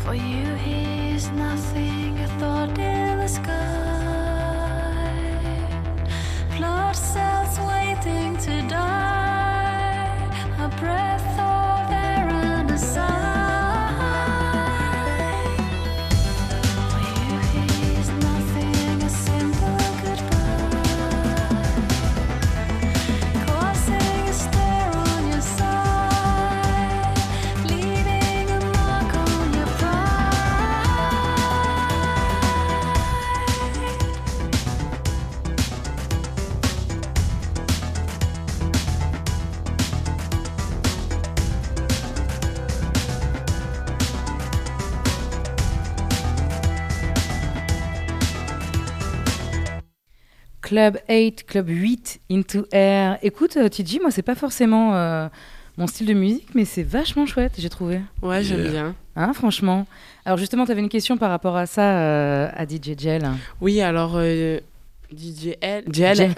For you he's nothing, a thought in the sky. Blood cells waiting to die, a breath of air and a sigh. For you he's nothing, a simple goodbye, causing a stare on your side, leaving a mark on your pride. Club 8, Club 8, Into Air. Écoute, TG, moi, c'est pas forcément mon style de musique, mais c'est vachement chouette, j'ai trouvé. Ouais, j'aime bien. Hein, franchement. Alors, justement, tu avais une question par rapport à ça, à DJ Gel. Oui, alors, DJ Gel.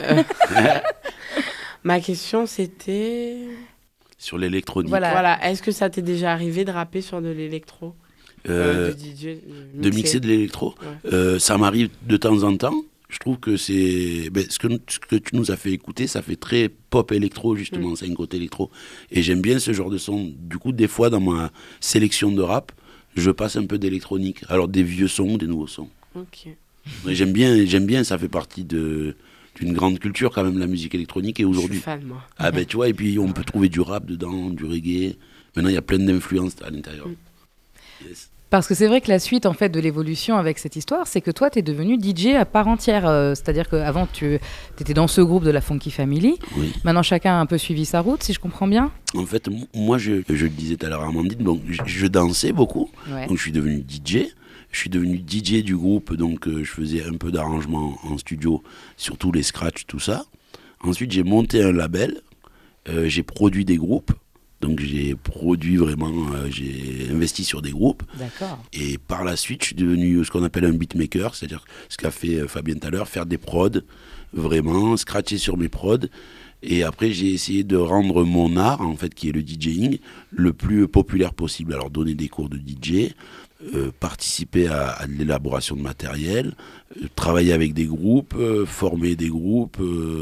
Ma question, c'était... Sur l'électronique. Voilà. Est-ce que ça t'est déjà arrivé de rapper sur de l'électro de DJ, de mixer de l'électro. Ouais. Ça m'arrive de temps en temps. Je trouve que c'est ce que tu nous as fait écouter, ça fait très pop électro justement, c'est un côté électro. Et j'aime bien ce genre de son. Du coup, des fois dans ma sélection de rap, je passe un peu d'électronique. Alors des vieux sons ou des nouveaux sons. Ok. Mais j'aime bien, ça fait partie d'une grande culture quand même, la musique électronique. Et aujourd'hui, Je suis fan, moi. ah ben tu vois, et puis on peut trouver du rap dedans, du reggae. Maintenant, il y a plein d'influences à l'intérieur. Yes. Parce que c'est vrai que la suite en fait de l'évolution avec cette histoire, c'est que toi, tu es devenu DJ à part entière. C'est-à-dire qu'avant, tu étais dans ce groupe de la Funky Family. Oui. Maintenant, chacun a un peu suivi sa route, si je comprends bien. En fait, moi, je le disais tout à l'heure à Amandine, donc je dansais beaucoup. Ouais. Donc je suis devenu DJ. Je suis devenu DJ du groupe, donc je faisais un peu d'arrangement en studio, surtout les scratchs, tout ça. Ensuite, j'ai monté un label. J'ai produit des groupes. Donc j'ai produit vraiment, j'ai investi sur des groupes. D'accord. Et par la suite, je suis devenu ce qu'on appelle un beatmaker, c'est-à-dire ce qu'a fait Fabien tout à l'heure, faire des prods, vraiment, scratcher sur mes prods. Et après, j'ai essayé de rendre mon art, en fait, qui est le DJing, le plus populaire possible. Alors donner des cours de DJ, participer à l'élaboration de matériel, travailler avec des groupes, former des groupes...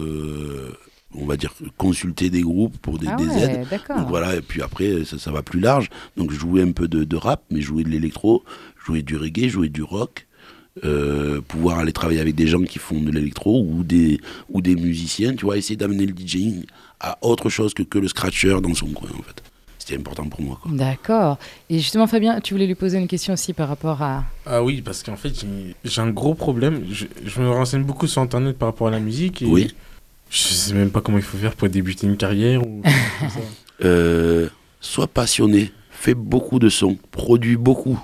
on va dire consulter des groupes pour des aides. D'accord. Donc voilà, et puis après ça va plus large. Donc je jouais un peu de rap, mais je jouais de l'électro, je jouais du reggae, je jouais du rock. Pouvoir aller travailler avec des gens qui font de l'électro ou des musiciens, tu vois, essayer d'amener le DJing à autre chose que le scratcher dans son coin en fait. C'était important pour moi, quoi. D'accord. Et justement, Fabien, tu voulais lui poser une question aussi par rapport à... Ah oui, parce qu'en fait, j'ai un gros problème. Je me renseigne beaucoup sur Internet par rapport à la musique. Et oui. Je sais même pas comment il faut faire pour débuter une carrière ou comme ça. Sois passionné, fais beaucoup de sons, produis beaucoup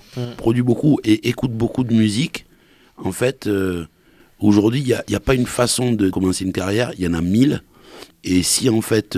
et écoute beaucoup de musique. En fait, aujourd'hui, il y a pas une façon de commencer une carrière, il y en a 1000. Et si en fait,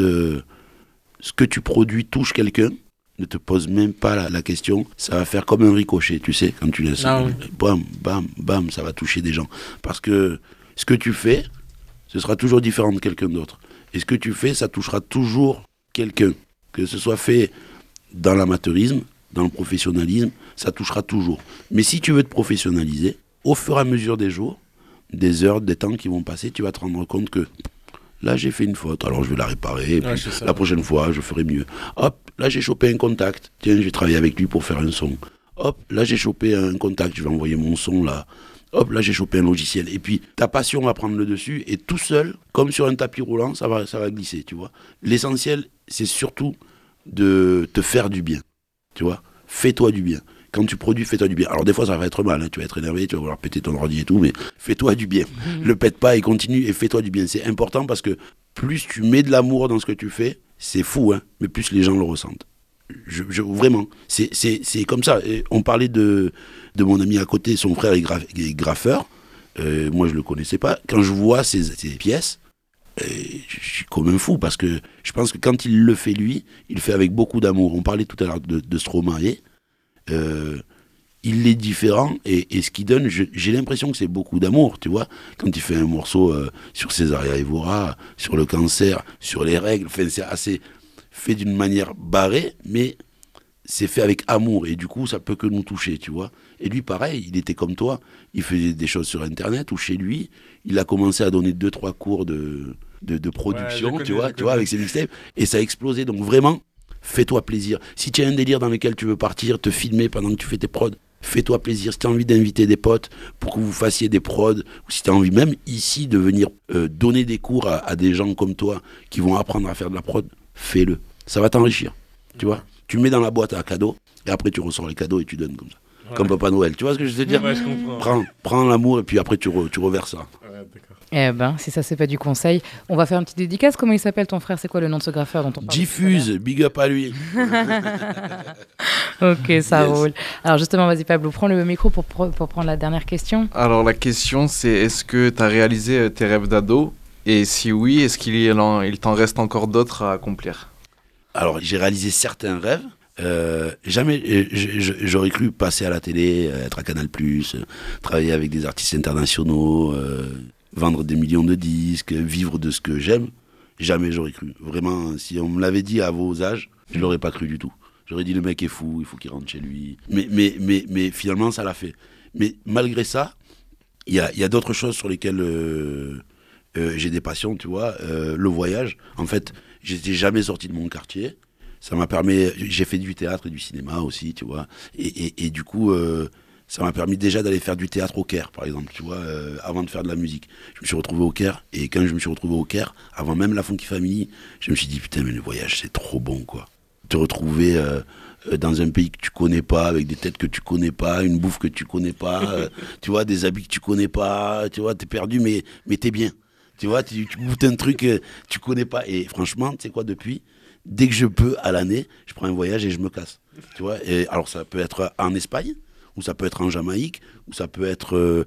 ce que tu produis touche quelqu'un, ne te pose même pas la question, ça va faire comme un ricochet, tu sais, quand tu laisses, bam, bam, bam, ça va toucher des gens. Parce que ce que tu fais, ce sera toujours différent de quelqu'un d'autre. Et ce que tu fais, ça touchera toujours quelqu'un. Que ce soit fait dans l'amateurisme, dans le professionnalisme, ça touchera toujours. Mais si tu veux te professionnaliser, au fur et à mesure des jours, des heures, des temps qui vont passer, tu vas te rendre compte que là, j'ai fait une faute, alors je vais la réparer, et puis la prochaine fois, je ferai mieux. Hop, là, j'ai chopé un contact. Tiens, je vais travailler avec lui pour faire un son. Hop, là, j'ai chopé un contact, je vais envoyer mon son là. Hop, là j'ai chopé un logiciel. Et puis ta passion va prendre le dessus et tout seul, comme sur un tapis roulant, ça va glisser, tu vois. L'essentiel, c'est surtout de te faire du bien, tu vois. Fais-toi du bien. Quand tu produis, fais-toi du bien. Alors des fois ça va être mal, hein. Tu vas être énervé, tu vas vouloir péter ton ordi et tout, mais fais-toi du bien. Le pète pas et continue et fais-toi du bien. C'est important parce que plus tu mets de l'amour dans ce que tu fais, c'est fou, hein, mais plus les gens le ressentent. Vraiment, c'est comme ça. Et on parlait de mon ami à côté, son frère est graffeur. Moi, je le connaissais pas. Quand je vois ses pièces, je suis comme un fou parce que je pense que quand il le fait lui, il le fait avec beaucoup d'amour. On parlait tout à l'heure de Stromae. Il est différent et ce qu'il donne, j'ai l'impression que c'est beaucoup d'amour, tu vois. Quand il fait un morceau sur Césaria Evora, sur le cancer, sur les règles, enfin, c'est assez fait d'une manière barrée, mais c'est fait avec amour et du coup ça peut que nous toucher, tu vois. Et lui pareil, il était comme toi, il faisait des choses sur internet ou chez lui, il a commencé à donner 2-3 cours de production, tu vois, avec ses mixtapes et ça a explosé. Donc vraiment, fais-toi plaisir. Si tu as un délire dans lequel tu veux partir, te filmer pendant que tu fais tes prods, fais-toi plaisir. Si tu as envie d'inviter des potes pour que vous fassiez des prods, ou si tu as envie même ici de venir donner des cours à des gens comme toi qui vont apprendre à faire de la prod, fais-le. Ça va t'enrichir, tu vois. Tu mets dans la boîte à cadeaux et après tu ressors les cadeaux et tu donnes comme ça. Ouais. Comme Papa Noël. Tu vois ce que je veux dire? Ouais, je comprends. Prends l'amour et puis après tu reverses ça. Ouais, d'accord. Eh ben, si ça c'est pas du conseil, on va faire une petite dédicace. Comment il s'appelle ton frère? C'est quoi le nom de ce graffeur dont on parle? Diffuse, big up à lui. Ok, ça roule. Alors justement, vas-y Pablo, prends le micro pour prendre la dernière question. Alors la question c'est, est-ce que tu as réalisé tes rêves d'ado? Et si oui, est-ce qu'il t'en reste encore d'autres à accomplir? Alors j'ai réalisé certains rêves. Jamais j'aurais cru passer à la télé, être à Canal+, travailler avec des artistes internationaux, vendre des millions de disques, vivre de ce que j'aime. Jamais j'aurais cru. Vraiment, si on me l'avait dit à vos âges, je l'aurais pas cru du tout. J'aurais dit le mec est fou, il faut qu'il rentre chez lui. Mais finalement ça l'a fait. Mais malgré ça, il y a d'autres choses sur lesquelles j'ai des passions, tu vois. Le voyage, en fait, j'étais jamais sorti de mon quartier. Ça m'a permis, j'ai fait du théâtre et du cinéma aussi, tu vois. Et du coup, ça m'a permis déjà d'aller faire du théâtre au Caire, par exemple, tu vois, avant de faire de la musique. Je me suis retrouvé au Caire, et quand je me suis retrouvé au Caire, avant même la Funky Family, je me suis dit, putain, mais le voyage, c'est trop bon, quoi. Te retrouver dans un pays que tu connais pas, avec des têtes que tu connais pas, une bouffe que tu connais pas, tu vois, des habits que tu connais pas, tu vois, t'es perdu, mais t'es bien. Tu vois, tu goûtes un truc que tu connais pas. Et franchement, tu sais quoi, depuis, dès que je peux, à l'année, je prends un voyage et je me casse. Tu vois, et alors ça peut être en Espagne, ou ça peut être en Jamaïque, ou ça peut être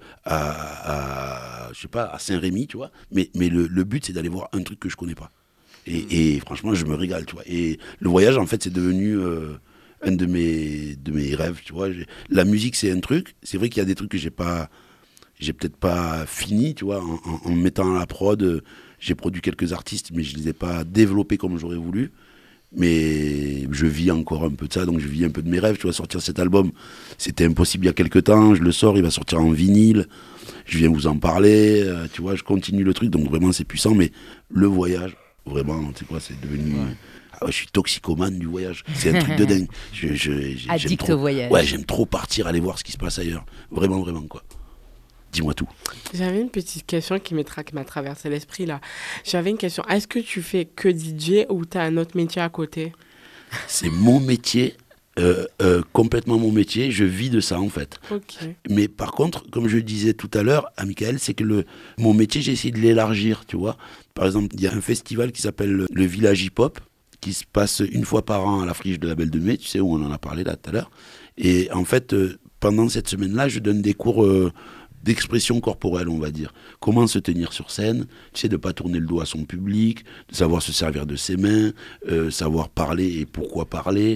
je sais pas, à Saint-Rémy, tu vois. Mais le but, c'est d'aller voir un truc que je connais pas. Et franchement, je me régale, tu vois. Et le voyage, en fait, c'est devenu un de mes rêves, tu vois. La musique, c'est un truc. C'est vrai qu'il y a des trucs que j'ai peut-être pas fini, tu vois, en me mettant à la prod. J'ai produit quelques artistes, mais je les ai pas développés comme j'aurais voulu. Mais je vis encore un peu de ça, donc je vis un peu de mes rêves. Tu vois, sortir cet album, c'était impossible il y a quelques temps. Je le sors, il va sortir en vinyle. Je viens vous en parler. Tu vois, je continue le truc, donc vraiment c'est puissant. Mais le voyage, vraiment, tu sais quoi, c'est devenu... Ouais. Ah ouais, je suis toxicomane du voyage. C'est un truc de dingue. Addict au voyage. Ouais, j'aime trop partir, aller voir ce qui se passe ailleurs. Vraiment, vraiment, quoi. Dis-moi tout. J'avais une petite question qui m'a traversé l'esprit là. J'avais une question. Est-ce que tu fais que DJ ou tu as un autre métier à côté? C'est mon métier, complètement mon métier. Je vis de ça en fait. Okay. Mais par contre, comme je le disais tout à l'heure à Michael, c'est que mon métier, j'ai essayé de l'élargir, tu vois. Par exemple, il y a un festival qui s'appelle le Village Hip Hop, qui se passe une fois par an à la Friche de la Belle de Mai, tu sais, où on en a parlé là tout à l'heure. Et en fait, pendant cette semaine-là, je donne des cours... d'expression corporelle, on va dire. Comment se tenir sur scène, tu sais, de ne pas tourner le dos à son public, de savoir se servir de ses mains, savoir parler et pourquoi parler,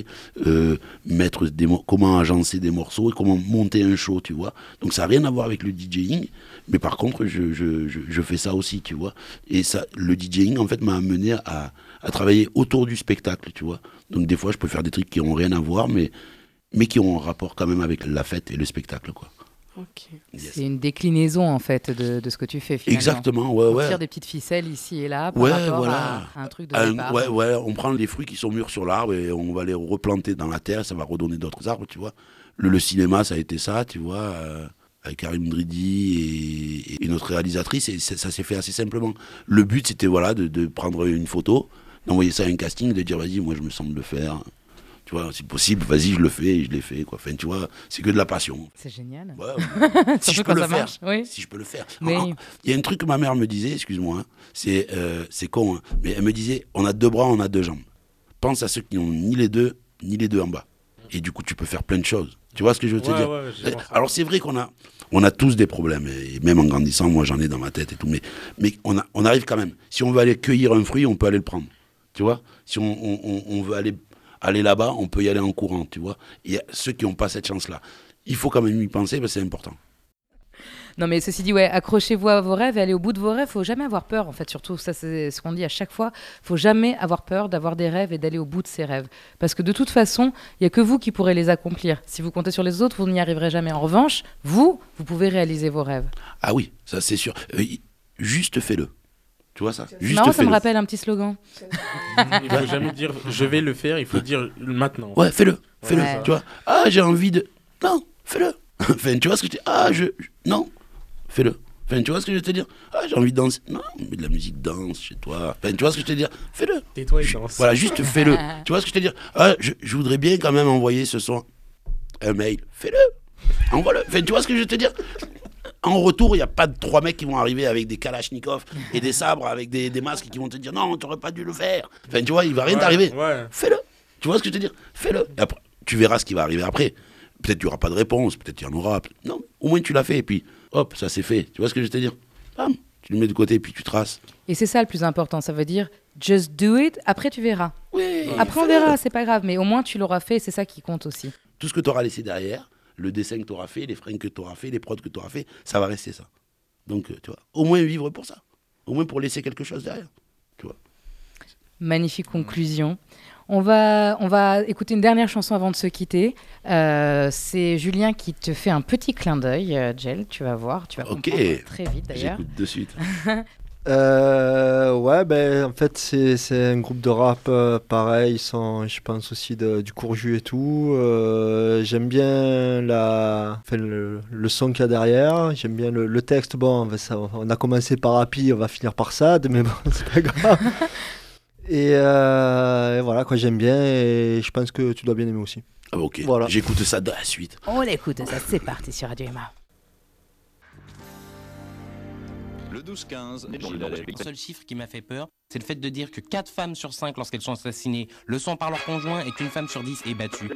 comment agencer des morceaux et comment monter un show, tu vois. Donc ça n'a rien à voir avec le DJing, mais par contre, je fais ça aussi, tu vois. Et ça, le DJing, en fait, m'a amené à travailler autour du spectacle, tu vois. Donc des fois, je peux faire des trucs qui n'ont rien à voir, mais qui ont un rapport quand même avec la fête et le spectacle, quoi. Okay. Yes. C'est une déclinaison en fait de ce que tu fais finalement. Exactement, ouais. On tire des petites ficelles ici et là par rapport à un truc de départ. Ouais, on prend les fruits qui sont mûrs sur l'arbre et on va les replanter dans la terre, ça va redonner d'autres arbres, tu vois. Le cinéma, ça a été ça, tu vois, avec Karim Dridi et notre réalisatrice, et ça s'est fait assez simplement. Le but, c'était voilà, de prendre une photo, d'envoyer ça à un casting, de dire vas-y, moi je me sens de le faire. Tu vois, c'est possible, vas-y, je le fais, et je l'ai fait, quoi. Enfin, tu vois, c'est que de la passion. C'est génial. Ouais. Si je peux le faire. Oui. Si je peux le faire. Mais... Il y a un truc que ma mère me disait, excuse-moi, c'est con, hein, mais elle me disait, on a 2 bras, on a 2 jambes. Pense à ceux qui n'ont ni les deux en bas. Et du coup, tu peux faire plein de choses. Tu vois ce que je veux te dire? Alors, c'est vrai qu'on a tous des problèmes, et même en grandissant, moi j'en ai dans ma tête et tout, mais on arrive quand même. Si on veut aller cueillir un fruit, on peut aller le prendre. Tu vois? Si on veut aller là-bas, on peut y aller en courant, tu vois. Il y a ceux qui n'ont pas cette chance-là. Il faut quand même y penser, parce que c'est important. Non, mais ceci dit, ouais, accrochez-vous à vos rêves et allez au bout de vos rêves. Faut jamais avoir peur, en fait. Surtout, ça, c'est ce qu'on dit à chaque fois. Faut jamais avoir peur d'avoir des rêves et d'aller au bout de ses rêves. Parce que de toute façon, il y a que vous qui pourrez les accomplir. Si vous comptez sur les autres, vous n'y arriverez jamais. En revanche, vous pouvez réaliser vos rêves. Ah oui, ça c'est sûr. Juste fais-le. Tu vois ça? Juste Marrant, ça fais-le. me rappelle un petit slogan. Il faut jamais dire je vais le faire, il faut dire maintenant. Ouais, fais-le. Fais-le. Ouais. Tu vois? Ah, j'ai envie de. Non, fais-le. Enfin, tu vois ce que je dis? Ah, non, fais-le. Enfin, tu vois ce que je veux te dire? Ah, j'ai envie de danser. Non, mais de la musique danse chez toi. Enfin, tu vois ce que je veux te dire? Fais-le. Tais-toi et danse. Voilà, juste fais-le. Tu vois ce que je veux te dire? Ah, je voudrais bien quand même envoyer ce soir un mail. Fais-le. Envoie-le. Enfin, tu vois ce que je veux te dire? En retour, il n'y a pas de 3 mecs qui vont arriver avec des kalachnikovs et des sabres avec des masques qui vont te dire non, tu n'aurais pas dû le faire. Enfin, tu vois, il va rien t'arriver. Ouais. Fais-le. Tu vois ce que je veux te dire? Fais-le. Et après, tu verras ce qui va arriver après. Peut-être qu'il n'y aura pas de réponse, peut-être qu'il y en aura. Non, au moins tu l'as fait et puis hop, ça c'est fait. Tu vois ce que je veux te dire? Bam, tu le mets de côté et puis tu traces. Et c'est ça le plus important. Ça veut dire just do it. Après, tu verras. Oui. Après, on verra. C'est pas grave. Mais au moins, tu l'auras fait. Et c'est ça qui compte aussi. Tout ce que tu auras laissé derrière, le dessin que tu auras fait, les fringues que tu auras fait, les prods que tu auras fait, ça va rester ça. Donc, tu vois, au moins vivre pour ça. Au moins pour laisser quelque chose derrière. Tu vois. Magnifique conclusion. On va écouter une dernière chanson avant de se quitter. C'est Julien qui te fait un petit clin d'œil, Jel. Tu vas voir. Tu vas comprendre très vite d'ailleurs. J'écoute de suite. Ouais, ben en fait c'est un groupe de rap pareil, ils sont je pense aussi du Courju et tout. J'aime bien le son qu'il y a derrière, j'aime bien le texte. Bon, on a commencé par Happy, on va finir par Sad, mais bon, c'est pas grave. Et voilà quoi, j'aime bien et je pense que tu dois bien aimer aussi. Ah, ok, Voilà. J'écoute ça de la suite. On écoute ça. C'est parti sur Radio Emma. Le 12-15, Le seul chiffre qui m'a fait peur, c'est le fait de dire que 4 femmes sur 5 lorsqu'elles sont assassinées le sont par leur conjoint et qu'une femme sur 10 est battue.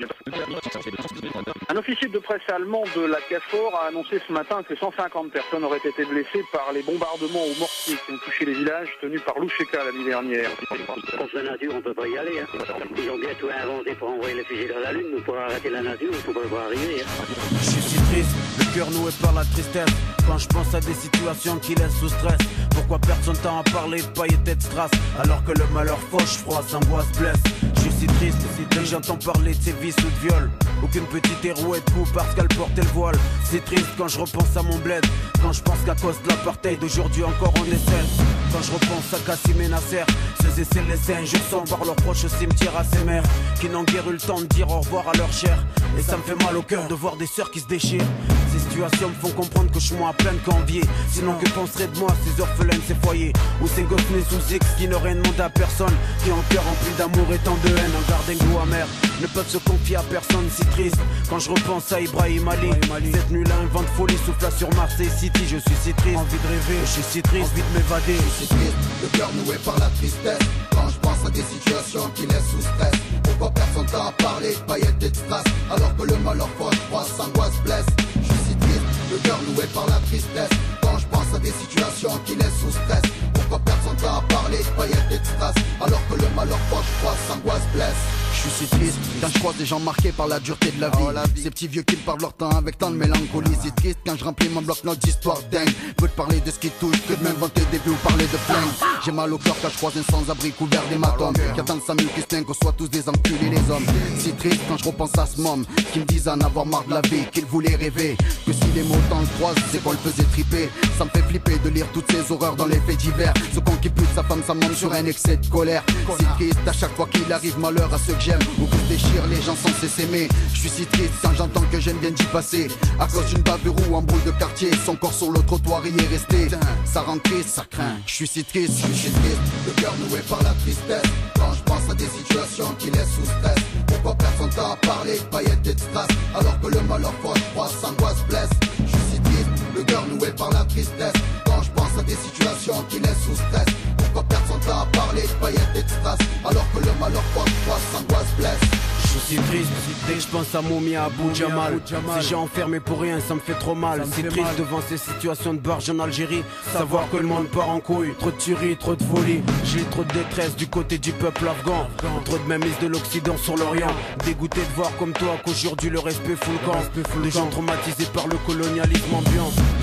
Un officier de presse allemand de la KFOR a annoncé ce matin que 150 personnes auraient été blessées par les bombardements au mortier qui ont touché les villages tenus par Loucheka la nuit dernière. Contre la nature, on peut pas y aller. Hein. Ils ont bien tout inventé pour envoyer les fusils dans la lune, mais pour arrêter la nature, il faut pas le voir arriver. Hein. Je suis si triste, le cœur noué par la tristesse. Quand je pense à des situations qui laissent sous stress. Pourquoi personne t'a à parler de paillettes et de strass, alors que le malheur fauche, froisse, angoisse, blesse. Je suis si triste, dès que j'entends parler de ses vices ou de viol. Aucune petite hérouette coup parce qu'elle portait le voile. C'est triste quand je repense à mon bled. Quand je pense qu'à cause de l'apartheid, aujourd'hui encore on essaie. Quand je repense à Kassim et Nasser, ceux et celles les injures sont par leurs proches au cimetière à ces mères qui n'ont guère eu le temps de dire au revoir à leur chair. Et ça me fait mal au cœur de voir des sœurs qui se déchirent. Ces situations me font comprendre que je suis moins à peine qu'envier. Sinon que penseraient de moi ces orphelins de ces foyers, ou ces gosses nés sous X qui n'auraient demandé à personne, qui ont cœur rempli d'amour et tant de haine, en garde un goût amer, ne peuvent se confier à personne. Si triste quand je repense à Ibrahim Ali. Cette nuit-là un vent de folie souffla sur Marseille City. Je suis si triste, envie de rêver, je suis si triste, envie de m'évader. Je suis triste, le cœur noué par la tristesse. Quand je pense à des situations qui laissent sous stress. Pourquoi personne t'a à parler de paillettes et de strass, alors que le malheur froisse, froisse, angoisse, blesse. Je suis si triste, le cœur noué par la tristesse. Quand je pense à des situations qui laissent sous stress. Pourquoi personne t'a à parler de paillettes et de strass, alors que le malheur froisse, froisse, angoisse, blesse. Je suis si triste quand je croise des gens marqués par la dureté de la vie. Ces petits vieux qui me parlent leur temps avec tant de mélancolie. C'est triste quand je remplis mon bloc-notes d'histoire dingue. Peu de parler de ce qui touche que de m'inventer des vues ou parler de flingue. J'ai mal au cœur quand je croise un sans-abri couvert d'hématomes qui attend de Samuel Christin qu'on soit tous des enculés les hommes. Si triste quand je repense à ce môme qui me disait en avoir marre de la vie, qu'il voulait rêver. Que si les mots temps le croisent, c'est qu'on le faisait triper. Ça me fait flipper de lire toutes ces horreurs dans les faits divers. Ce con qui pute sa femme, sa môme sur un excès de colère. C'est triste à chaque fois qu'il arrive malheur à ceux que j'aime ou que je déchire, les gens censés s'aimer. Je suis si triste quand j'entends que j'aime bien d'y passer. À cause d'une bavure ou en boule de quartier, son corps sur le trottoir y est resté. Ça rend triste, ça craint. Je suis si triste, je suis triste, le cœur noué par la tristesse. Quand je pense à des situations qui laissent sous stress. Pourquoi personne t'a à parler de paillettes et de strass, alors que le malheur froisse, froisse, angoisse, blesse. Je suis si triste, le cœur noué par la tristesse. Quand je pense à des situations qui laissent sous stress. Pourquoi personne t'a à parler de paillettes et de strass, alors que le malheur froisse, froisse, angoisse, blesse. Je suis si triste, dès que je pense à Moumi à Abou Jamal. Si j'ai enfermé pour rien, ça me fait trop mal. C'est triste devant ces situations de barge en Algérie. Savoir que le monde part en couille. Trop de tuerie, trop de folie. J'ai trop de détresse du côté du peuple afghan. Trop de mainmise de l'Occident sur l'Orient. Dégoûté de voir comme toi qu'aujourd'hui le respect fout le camp. Des gens traumatisés par le colonialisme ambiant. Je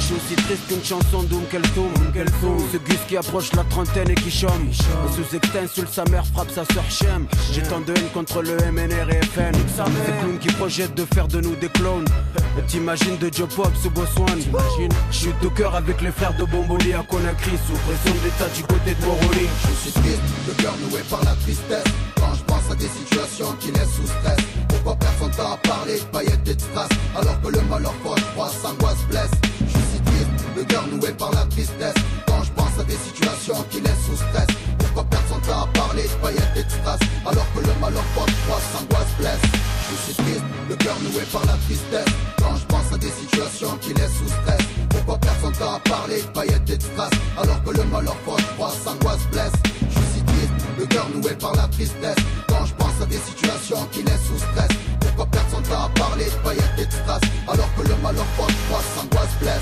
suis aussi triste qu'une chanson d'Oum Keltoum. Ce Gus qui approche la trentaine et qui chôme. Un sous-extin sur sa mère frappe sa sœur Chem. J'ai tant de haine contre le MNR et FN. Ces clowns qui projettent de faire de nous des clones. Et t'imagines de Joe Pop sous Botswana. Je suis tout cœur avec les frères de Bomboli à Conakry. Sous pression de l'état du côté de Moroni. Je suis triste, le cœur noué par la tristesse. Quand je pense à des situations qui laissent sous stress. Pourquoi personne t'a parlé de paillettes et de strass? Alors que le malheur froid, froid, s'angoisse, blesse. Je suis si triste, le cœur noué par la tristesse. Quand je pense à des situations qui laissent sous stress. Pourquoi personne t'a parlé de paillettes et de strass? Alors que le malheur froid, froid, s'angoisse, blesse. Je suis si triste, le cœur noué par la tristesse. Quand je pense à des situations qui laissent sous stress. Pourquoi personne t'a parlé de paillettes et de strass? Alors que le malheur froid, froid, s'angoisse, blesse. Je suis si triste, le cœur noué par la tristesse. Quand je pense à des situations qui laissent sous stress. Pourquoi personne t'a parlé de paillettes et de strass? Alors que le malheur froid, froid, s'angoisse, blesse.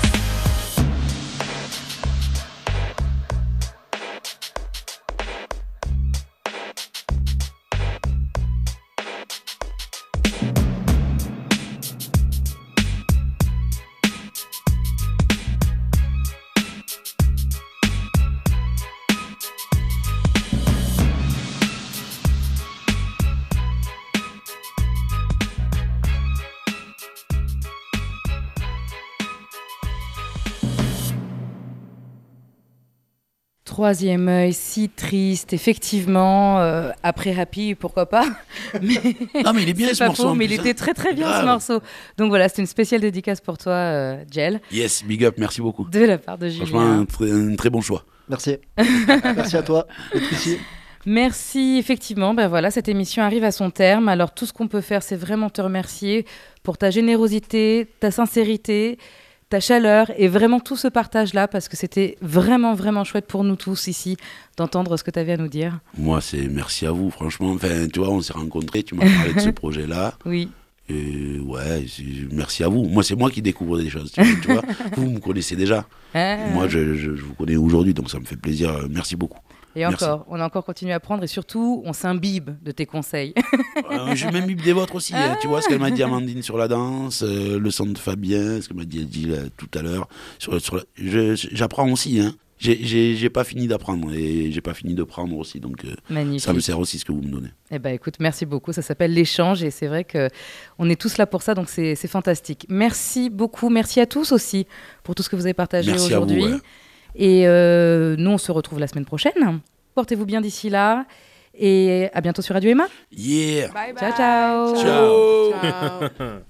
Troisième œil, si triste, effectivement. Après Happy, pourquoi pas. Mais non, mais il est bien ce morceau. Mais il était très très bien ce morceau. Donc voilà, c'est une spéciale dédicace pour toi, Jel. Yes, big up, merci beaucoup. De la part de Julien. Franchement, un très bon choix. Merci. Merci à toi d'être ici. Merci, effectivement. Ben voilà, cette émission arrive à son terme. Alors tout ce qu'on peut faire, c'est vraiment te remercier pour ta générosité, ta sincérité, ta chaleur et vraiment tout ce partage-là, parce que c'était vraiment, vraiment chouette pour nous tous ici d'entendre ce que tu avais à nous dire. Moi, c'est merci à vous, franchement. Enfin, tu vois, on s'est rencontrés, tu m'as parlé de ce projet-là. Oui. Et ouais, merci à vous. Moi, c'est moi qui découvre des choses. Tu vois, vous me connaissez déjà. Moi, je vous connais aujourd'hui, donc ça me fait plaisir. Merci beaucoup. Et encore, on a encore continué à apprendre et surtout, on s'imbibe de tes conseils. Je m'imbibe des vôtres aussi. Tu vois ce qu'elle m'a dit Amandine sur la danse, le son de Fabien, ce qu'elle m'a dit là, tout à l'heure. J'apprends aussi. Hein. J'ai pas fini d'apprendre et j'ai pas fini de prendre aussi. Donc ça me sert aussi ce que vous me donnez. Eh ben, écoute, merci beaucoup. Ça s'appelle l'échange et c'est vrai qu'on est tous là pour ça, donc c'est fantastique. Merci beaucoup. Merci à tous aussi pour tout ce que vous avez partagé aujourd'hui. À vous, ouais. Et nous, on se retrouve la semaine prochaine. Portez-vous bien d'ici là. Et à bientôt sur Radio Emma. Yeah. Bye bye. Ciao, ciao. Ciao. Ciao.